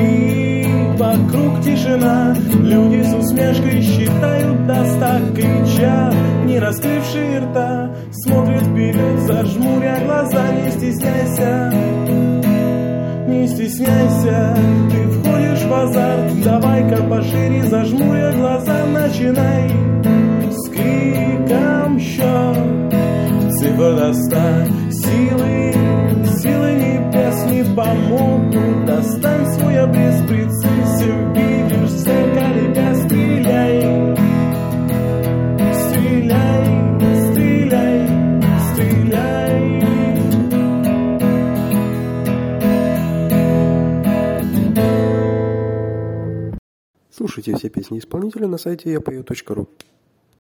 Крик, вокруг тишина, люди с усмешкой считают до 100, кричат, не раскрывшие рта, смотрят вперед, зажмуря глаза, не стесняйся. Не стесняйся, ты входишь в азарт, давай-ка пошире, зажмуря глаза, начинай с криком счет. Цифра до 100, силы небес не помогут, достань свой обрез, прицелься, видишь в зеркале, стреляй. Стреляй, стреляй, стреляй. Слушайте все песни исполнителя на сайте yapeo.ru.